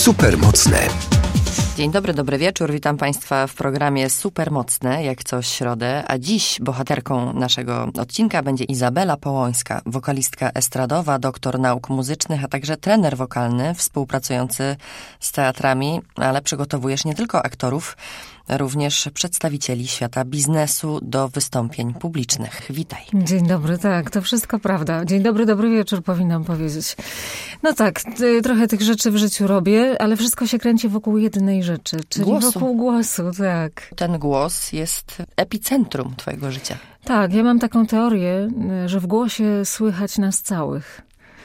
Supermocne. Dzień dobry, dobry wieczór. Witam Państwa w programie Supermocne, jak co środę. A dziś bohaterką naszego odcinka będzie Izabela Połońska, wokalistka estradowa, doktor nauk muzycznych, a także trener wokalny, współpracujący z teatrami, ale przygotowujesz nie tylko aktorów, również przedstawicieli świata biznesu do wystąpień publicznych. Witaj. Dzień dobry, tak, to wszystko prawda. Dzień dobry, dobry wieczór powinnam powiedzieć. No tak, trochę tych rzeczy w życiu robię, ale wszystko się kręci wokół jednej rzeczy, czyli wokół głosu, tak. Ten głos jest epicentrum twojego życia. Tak, ja mam taką teorię, że w głosie słychać nas całych.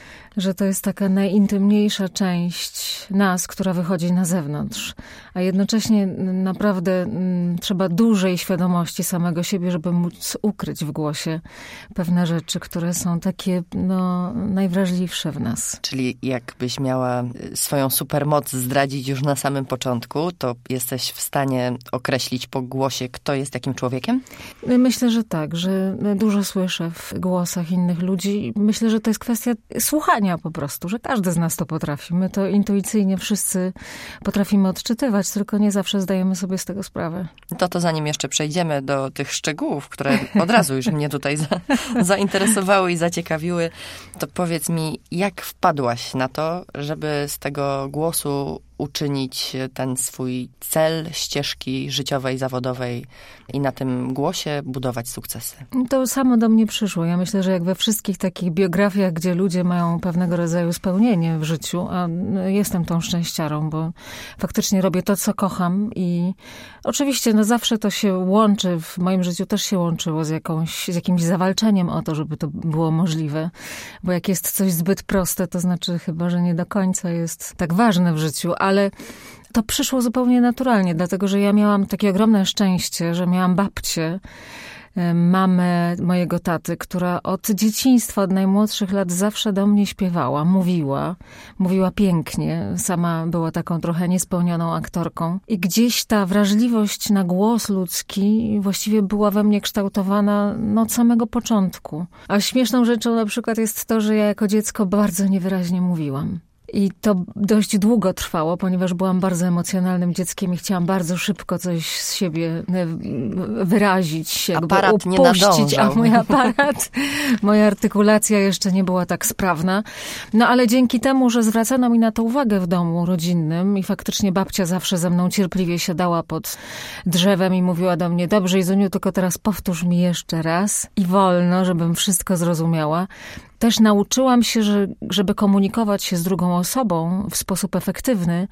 Że to jest taka najintymniejsza część nas, która wychodzi na zewnątrz. A jednocześnie naprawdę trzeba dużej świadomości samego siebie, żeby móc ukryć w głosie pewne rzeczy, które są takie najwrażliwsze w nas. Czyli jakbyś miała swoją supermoc zdradzić już na samym początku, to jesteś w stanie określić po głosie, kto jest takim człowiekiem? Myślę, że tak, że dużo słyszę w głosach innych ludzi. Myślę, że to jest kwestia słuchania po prostu, że każdy z nas to potrafi. My to intuicyjnie wszyscy potrafimy odczytywać, tylko nie zawsze zdajemy sobie z tego sprawę. To zanim jeszcze przejdziemy do tych szczegółów, które od razu już mnie tutaj zainteresowały i zaciekawiły, to powiedz mi, jak wpadłaś na to, żeby z tego głosu uczynić ten swój cel ścieżki życiowej, zawodowej i na tym głosie budować sukcesy? To samo do mnie przyszło. Ja myślę, że jak we wszystkich takich biografiach, gdzie ludzie mają pewnego rodzaju spełnienie w życiu, a jestem tą szczęściarą, bo faktycznie robię to, co kocham i oczywiście zawsze to się łączy, w moim życiu też się łączyło z jakimś zawalczeniem o to, żeby to było możliwe, bo jak jest coś zbyt proste, to znaczy chyba, że nie do końca jest tak ważne w życiu, ale to przyszło zupełnie naturalnie, dlatego że ja miałam takie ogromne szczęście, że miałam babcię, mamę mojego taty, która od dzieciństwa, od najmłodszych lat zawsze do mnie śpiewała, mówiła pięknie. Sama była taką trochę niespełnioną aktorką. I gdzieś ta wrażliwość na głos ludzki właściwie była we mnie kształtowana od samego początku. A śmieszną rzeczą na przykład jest to, że ja jako dziecko bardzo niewyraźnie mówiłam. I to dość długo trwało, ponieważ byłam bardzo emocjonalnym dzieckiem i chciałam bardzo szybko coś z siebie wyrazić, jakby aparat upuścić, a moja artykulacja jeszcze nie była tak sprawna. No ale dzięki temu, że zwracano mi na to uwagę w domu rodzinnym i faktycznie babcia zawsze ze mną cierpliwie siadała pod drzewem i mówiła do mnie: dobrze, Izuniu, tylko teraz powtórz mi jeszcze raz i wolno, żebym wszystko zrozumiała. Też nauczyłam się, że żeby komunikować się z drugą osobą w sposób efektywny,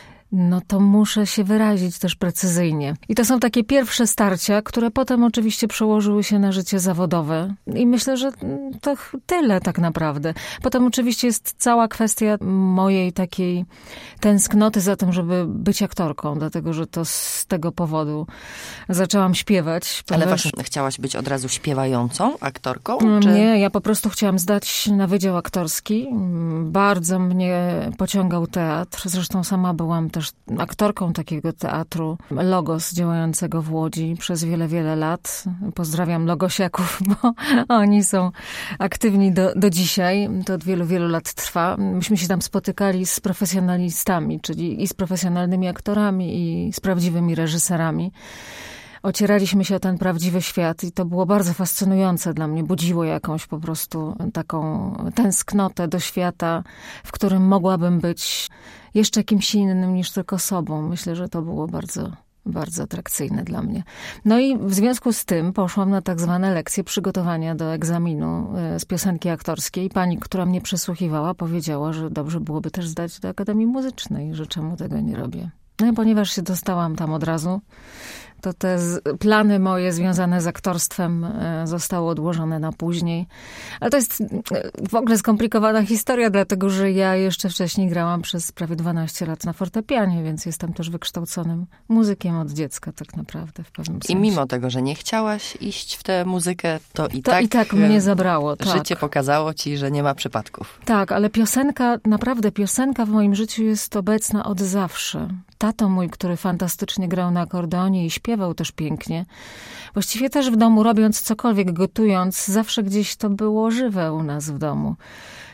to muszę się wyrazić też precyzyjnie. I to są takie pierwsze starcia, które potem oczywiście przełożyły się na życie zawodowe. I myślę, że to tyle tak naprawdę. Potem oczywiście jest cała kwestia mojej takiej tęsknoty za tym, żeby być aktorką, dlatego że to z tego powodu zaczęłam śpiewać. Ale właśnie chciałaś być od razu śpiewającą aktorką? Czy... Nie, ja po prostu chciałam zdać na wydział aktorski. Bardzo mnie pociągał teatr. Zresztą sama byłam też aktorką takiego teatru Logos, działającego w Łodzi przez wiele, wiele lat. Pozdrawiam Logosiaków, bo oni są aktywni do dzisiaj. To od wielu, wielu lat trwa. Myśmy się tam spotykali z profesjonalistami, czyli i z profesjonalnymi aktorami, i z prawdziwymi reżyserami. Ocieraliśmy się o ten prawdziwy świat i to było bardzo fascynujące dla mnie. Budziło jakąś po prostu taką tęsknotę do świata, w którym mogłabym być jeszcze kimś innym niż tylko sobą. Myślę, że to było bardzo, bardzo atrakcyjne dla mnie. No i w związku z tym poszłam na tak zwane lekcje przygotowania do egzaminu z piosenki aktorskiej. Pani, która mnie przesłuchiwała, powiedziała, że dobrze byłoby też zdać do Akademii Muzycznej, że czemu tego nie robię. No i ponieważ się dostałam tam od razu, to te plany moje związane z aktorstwem zostały odłożone na później. Ale to jest w ogóle skomplikowana historia, dlatego że ja jeszcze wcześniej grałam przez prawie 12 lat na fortepianie, więc jestem też wykształconym muzykiem od dziecka tak naprawdę w pewnym sensie. I mimo tego, że nie chciałaś iść w tę muzykę, to i tak mnie zabrało. Życie pokazało ci, że nie ma przypadków. Tak, ale piosenka w moim życiu jest obecna od zawsze. Tato mój, który fantastycznie grał na akordeonie i śpiewał też pięknie. Właściwie też w domu, robiąc cokolwiek, gotując, zawsze gdzieś to było żywe u nas w domu.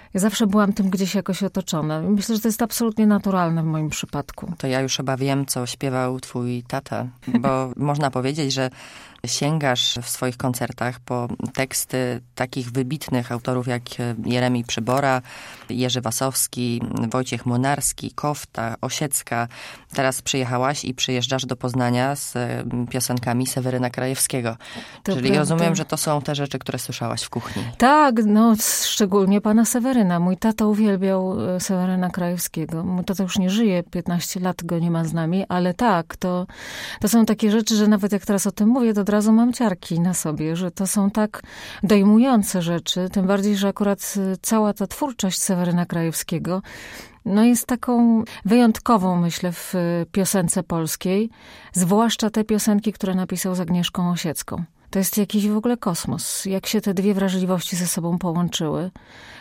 Ja zawsze byłam tym gdzieś jakoś otoczona. Myślę, że to jest absolutnie naturalne w moim przypadku. To ja już chyba wiem, co śpiewał twój tata, bo można powiedzieć, że sięgasz w swoich koncertach po teksty takich wybitnych autorów jak Jeremij Przybora, Jerzy Wasowski, Wojciech Młynarski, Kofta, Osiecka. Teraz przyjechałaś i przyjeżdżasz do Poznania z piosenkami Seweryna Krajewskiego. To Czyli prawda. rozumiem, że to są te rzeczy, które słyszałaś w kuchni. Tak, no szczególnie pana Seweryna. Mój tata uwielbiał Seweryna Krajewskiego. Mój tata już nie żyje, 15 lat go nie ma z nami, ale tak, to są takie rzeczy, że nawet jak teraz o tym mówię, to od razu mam ciarki na sobie, że to są tak dojmujące rzeczy, tym bardziej, że akurat cała ta twórczość Seweryna Krajewskiego no jest taką wyjątkową, myślę, w piosence polskiej, zwłaszcza te piosenki, które napisał z Agnieszką Osiecką. To jest jakiś w ogóle kosmos. Jak się te dwie wrażliwości ze sobą połączyły.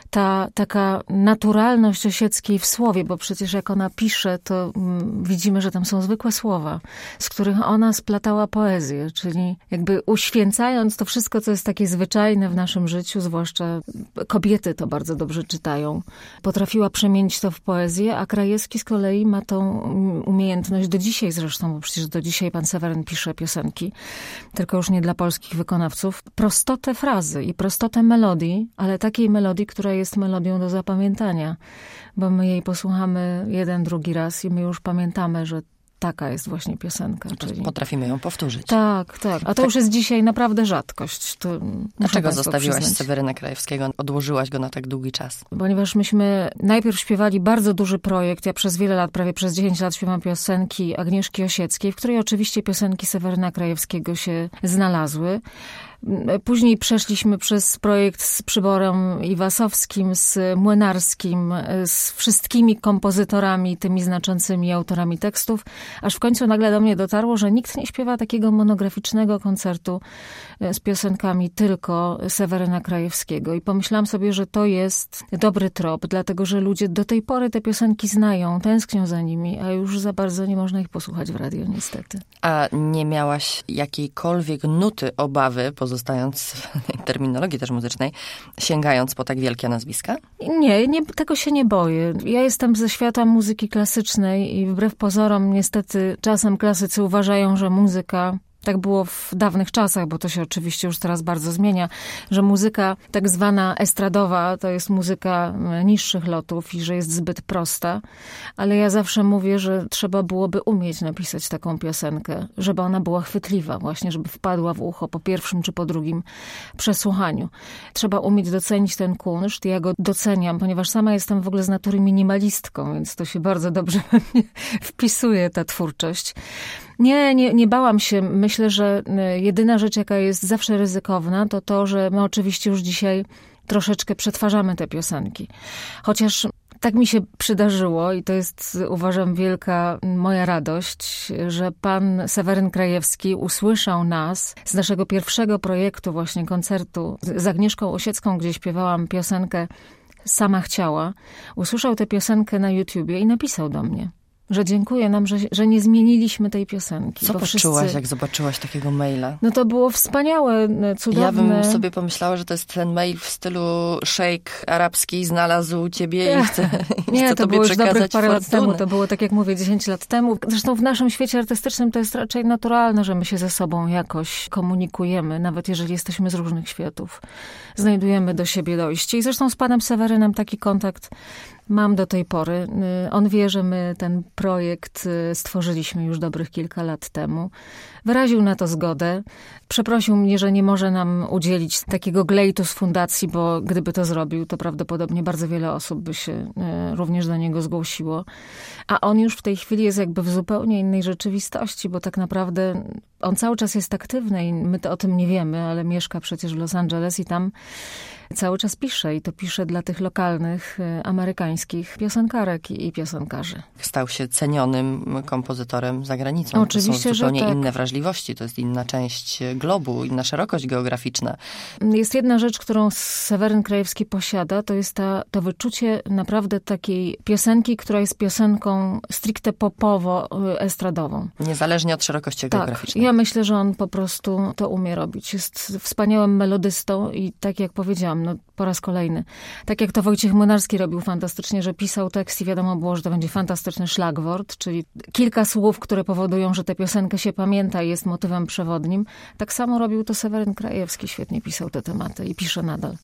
Ta taka naturalność Osieckiej w słowie, bo przecież jak ona pisze, to widzimy, że tam są zwykłe słowa, z których ona splatała poezję, czyli jakby uświęcając to wszystko, co jest takie zwyczajne w naszym życiu, zwłaszcza kobiety to bardzo dobrze czytają, potrafiła przemienić to w poezję, a Krajewski z kolei ma tą umiejętność do dzisiaj zresztą, bo przecież do dzisiaj pan Seweryn pisze piosenki, tylko już nie dla polskich wykonawców, prostotę frazy i prostotę melodii, ale takiej melodii, która jest melodią do zapamiętania, bo my jej posłuchamy jeden, drugi raz i my już pamiętamy, że taka jest właśnie piosenka. Czyli... Potrafimy ją powtórzyć. Tak, tak. A to już jest dzisiaj naprawdę rzadkość. Dlaczego zostawiłaś Seweryna Krajewskiego? Odłożyłaś go na tak długi czas? Ponieważ myśmy najpierw śpiewali bardzo duży projekt. Ja przez wiele lat, prawie przez 10 lat śpiewam piosenki Agnieszki Osieckiej, w której oczywiście piosenki Seweryna Krajewskiego się znalazły. Później przeszliśmy przez projekt z Przyborem i Wasowskim, z Młynarskim, z wszystkimi kompozytorami, tymi znaczącymi autorami tekstów, aż w końcu nagle do mnie dotarło, że nikt nie śpiewa takiego monograficznego koncertu z piosenkami tylko Seweryna Krajewskiego. I pomyślałam sobie, że to jest dobry trop, dlatego że ludzie do tej pory te piosenki znają, tęsknią za nimi, a już za bardzo nie można ich posłuchać w radio, niestety. A nie miałaś jakiejkolwiek nuty obawy, pozostając w terminologii też muzycznej, sięgając po tak wielkie nazwiska? Nie, tego się nie boję. Ja jestem ze świata muzyki klasycznej i wbrew pozorom niestety czasem klasycy uważają, że muzyka... Tak było w dawnych czasach, bo to się oczywiście już teraz bardzo zmienia, że muzyka tak zwana estradowa to jest muzyka niższych lotów i że jest zbyt prosta. Ale ja zawsze mówię, że trzeba byłoby umieć napisać taką piosenkę, żeby ona była chwytliwa właśnie, żeby wpadła w ucho po pierwszym czy po drugim przesłuchaniu. Trzeba umieć docenić ten kunszt. Ja go doceniam, ponieważ sama jestem w ogóle z natury minimalistką, więc to się bardzo dobrze we mnie wpisuje, ta twórczość. Nie bałam się. Myślę, że jedyna rzecz, jaka jest zawsze ryzykowna, to to, że my oczywiście już dzisiaj troszeczkę przetwarzamy te piosenki. Chociaż tak mi się przydarzyło i to jest, uważam, wielka moja radość, że pan Seweryn Krajewski usłyszał nas z naszego pierwszego projektu właśnie koncertu z Agnieszką Osiecką, gdzie śpiewałam piosenkę Sama chciała. Usłyszał tę piosenkę na YouTubie i napisał do mnie, że dziękuję nam, że nie zmieniliśmy tej piosenki. Co poczułaś, jak zobaczyłaś takiego maila? No to było wspaniałe, cudowne. Ja bym sobie pomyślała, że to jest ten mail w stylu szejk arabski znalazł ciebie i chce Nie, to było już dobrych parę lat fortunę. temu. To było, tak jak mówię, 10 lat temu. Zresztą w naszym świecie artystycznym to jest raczej naturalne, że my się ze sobą jakoś komunikujemy, nawet jeżeli jesteśmy z różnych światów. Znajdujemy do siebie dojście. I zresztą z panem Sewerynem taki kontakt mam do tej pory. On wie, że my ten projekt stworzyliśmy już dobrych kilka lat temu. Wyraził na to zgodę. Przeprosił mnie, że nie może nam udzielić takiego glejtu z fundacji, bo gdyby to zrobił, to prawdopodobnie bardzo wiele osób by się również do niego zgłosiło. A on już w tej chwili jest jakby w zupełnie innej rzeczywistości, bo tak naprawdę on cały czas jest aktywny i my to o tym nie wiemy, ale mieszka przecież w Los Angeles i tam cały czas pisze i to pisze dla tych lokalnych, amerykańskich piosenkarek i piosenkarzy. Stał się cenionym kompozytorem za granicą. Oczywiście, to są zupełnie że tak. inne wrażliwości, to jest inna część globu, inna szerokość geograficzna. Jest jedna rzecz, którą Seweryn Krajewski posiada, to jest to wyczucie naprawdę takiej piosenki, która jest piosenką stricte popowo-estradową. Niezależnie od szerokości geograficznej. Ja myślę, że on po prostu to umie robić. Jest wspaniałym melodystą i tak jak powiedziałam, śpiewam, no po raz kolejny. Tak jak to Wojciech Młynarski robił fantastycznie, że pisał tekst i wiadomo było, że to będzie fantastyczny szlagwort, czyli kilka słów, które powodują, że tę piosenkę się pamięta i jest motywem przewodnim. Tak samo robił to Seweryn Krajewski, świetnie pisał te tematy i pisze nadal.